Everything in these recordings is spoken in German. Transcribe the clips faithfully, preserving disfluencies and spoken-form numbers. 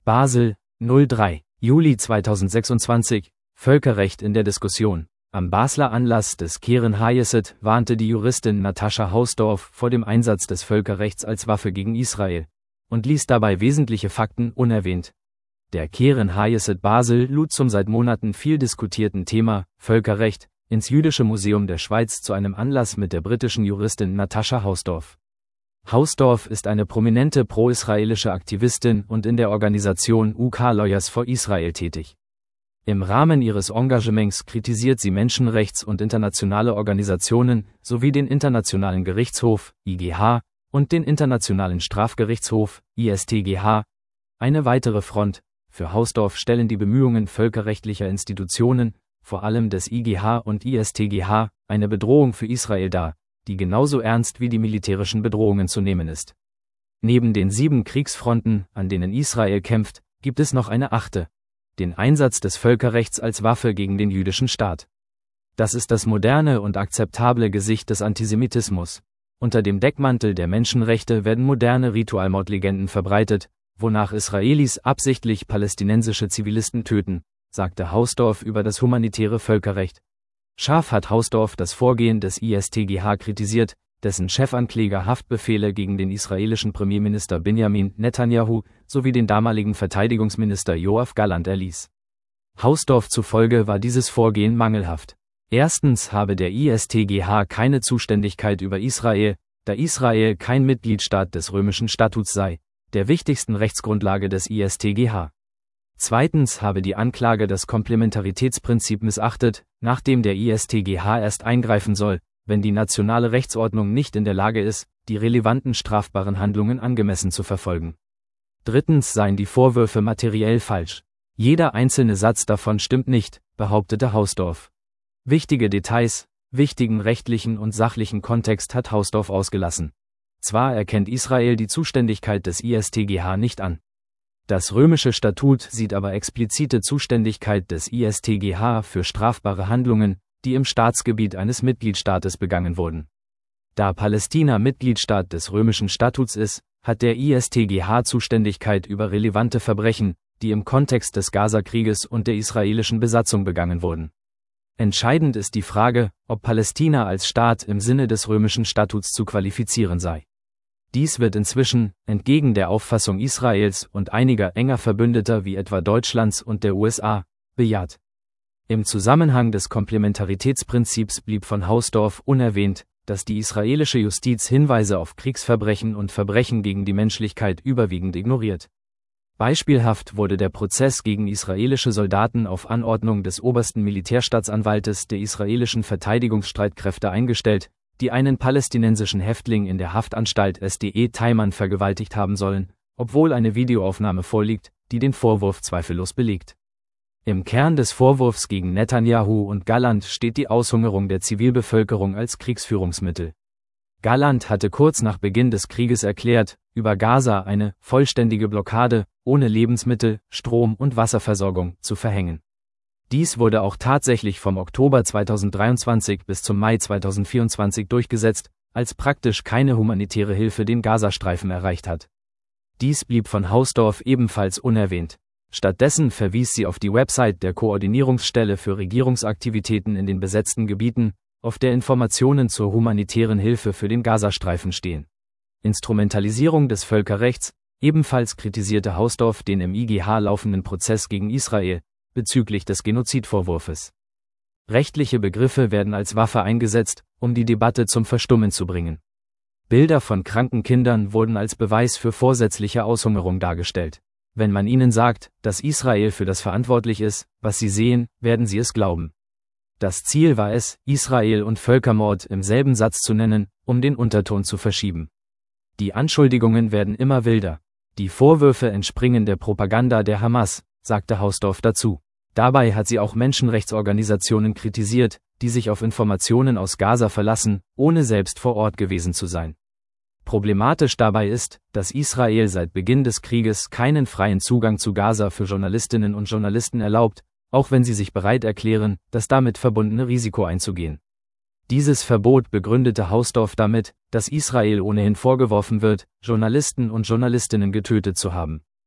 Basel, drei Juli zweitausendsechsundzwanzig, Völkerrecht in der Diskussion. Am Basler Anlass des Keren Hayesseed warnte die Juristin Natascha Hausdorff vor dem Einsatz des Völkerrechts als Waffe gegen Israel und ließ dabei wesentliche Fakten unerwähnt. Der Keren Hayesseed Basel lud zum seit Monaten viel diskutierten Thema Völkerrecht ins Jüdische Museum der Schweiz zu einem Anlass mit der britischen Juristin Natascha Hausdorff. Hausdorff ist eine prominente pro-israelische Aktivistin und in der Organisation U K Lawyers for Israel tätig. Im Rahmen ihres Engagements kritisiert sie Menschenrechts- und internationale Organisationen sowie den Internationalen Gerichtshof, I G H, und den Internationalen Strafgerichtshof, I S T G H. Eine weitere Front für Hausdorff stellen die Bemühungen völkerrechtlicher Institutionen, vor allem des I G H und I S T G H, eine Bedrohung für Israel dar, die genauso ernst wie die militärischen Bedrohungen zu nehmen ist. Neben den sieben Kriegsfronten, an denen Israel kämpft, gibt es noch eine achte: den Einsatz des Völkerrechts als Waffe gegen den jüdischen Staat. Das ist das moderne und akzeptable Gesicht des Antisemitismus. Unter dem Deckmantel der Menschenrechte werden moderne Ritualmordlegenden verbreitet, wonach Israelis absichtlich palästinensische Zivilisten töten, sagte Hausdorff über das humanitäre Völkerrecht. Scharf hat Hausdorff das Vorgehen des I S T G H kritisiert, dessen Chefankläger Haftbefehle gegen den israelischen Premierminister Benjamin Netanyahu sowie den damaligen Verteidigungsminister Yoav Gallant erließ. Hausdorff zufolge war dieses Vorgehen mangelhaft. Erstens habe der I S T G H keine Zuständigkeit über Israel, da Israel kein Mitgliedstaat des römischen Statuts sei, der wichtigsten Rechtsgrundlage des I S T G H. Zweitens habe die Anklage das Komplementaritätsprinzip missachtet, nachdem der I S T G H erst eingreifen soll, wenn die nationale Rechtsordnung nicht in der Lage ist, die relevanten strafbaren Handlungen angemessen zu verfolgen. Drittens seien die Vorwürfe materiell falsch. Jeder einzelne Satz davon stimmt nicht, behauptete Hausdorff. Wichtige Details, wichtigen rechtlichen und sachlichen Kontext hat Hausdorff ausgelassen. Zwar erkennt Israel die Zuständigkeit des I S T G H nicht an. Das römische Statut sieht aber explizite Zuständigkeit des I S T G H für strafbare Handlungen, die im Staatsgebiet eines Mitgliedstaates begangen wurden. Da Palästina Mitgliedstaat des römischen Statuts ist, hat der I S T G H Zuständigkeit über relevante Verbrechen, die im Kontext des Gazakrieges und der israelischen Besatzung begangen wurden. Entscheidend ist die Frage, ob Palästina als Staat im Sinne des römischen Statuts zu qualifizieren sei. Dies wird inzwischen, entgegen der Auffassung Israels und einiger enger Verbündeter wie etwa Deutschlands und der U S A, bejaht. Im Zusammenhang des Komplementaritätsprinzips blieb von Hausdorff unerwähnt, dass die israelische Justiz Hinweise auf Kriegsverbrechen und Verbrechen gegen die Menschlichkeit überwiegend ignoriert. Beispielhaft wurde der Prozess gegen israelische Soldaten auf Anordnung des obersten Militärstaatsanwaltes der israelischen Verteidigungsstreitkräfte eingestellt, die einen palästinensischen Häftling in der Haftanstalt S D E Taiman vergewaltigt haben sollen, obwohl eine Videoaufnahme vorliegt, die den Vorwurf zweifellos belegt. Im Kern des Vorwurfs gegen Netanyahu und Gallant steht die Aushungerung der Zivilbevölkerung als Kriegsführungsmittel. Gallant hatte kurz nach Beginn des Krieges erklärt, über Gaza eine vollständige Blockade, ohne Lebensmittel, Strom und Wasserversorgung, zu verhängen. Dies wurde auch tatsächlich vom Oktober zweitausenddreiundzwanzig bis zum Mai zweitausendvierundzwanzig durchgesetzt, als praktisch keine humanitäre Hilfe den Gazastreifen erreicht hat. Dies blieb von Hausdorff ebenfalls unerwähnt. Stattdessen verwies sie auf die Website der Koordinierungsstelle für Regierungsaktivitäten in den besetzten Gebieten, auf der Informationen zur humanitären Hilfe für den Gazastreifen stehen. Instrumentalisierung des Völkerrechts. Ebenfalls kritisierte Hausdorff den im I G H laufenden Prozess gegen Israel bezüglich des Genozidvorwurfs. Rechtliche Begriffe werden als Waffe eingesetzt, um die Debatte zum Verstummen zu bringen. Bilder von kranken Kindern wurden als Beweis für vorsätzliche Aushungerung dargestellt. Wenn man ihnen sagt, dass Israel für das verantwortlich ist, was sie sehen, werden sie es glauben. Das Ziel war es, Israel und Völkermord im selben Satz zu nennen, um den Unterton zu verschieben. Die Anschuldigungen werden immer wilder. Die Vorwürfe entspringen der Propaganda der Hamas, sagte Hausdorff dazu. Dabei hat sie auch Menschenrechtsorganisationen kritisiert, die sich auf Informationen aus Gaza verlassen, ohne selbst vor Ort gewesen zu sein. Problematisch dabei ist, dass Israel seit Beginn des Krieges keinen freien Zugang zu Gaza für Journalistinnen und Journalisten erlaubt, auch wenn sie sich bereit erklären, das damit verbundene Risiko einzugehen. Dieses Verbot begründete Hausdorff damit, dass Israel ohnehin vorgeworfen wird, Journalisten und Journalistinnen getötet zu haben.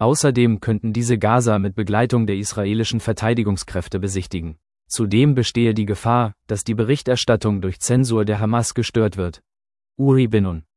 Außerdem könnten diese Gaza mit Begleitung der israelischen Verteidigungskräfte besichtigen. Zudem bestehe die Gefahr, dass die Berichterstattung durch Zensur der Hamas gestört wird. Uri Binun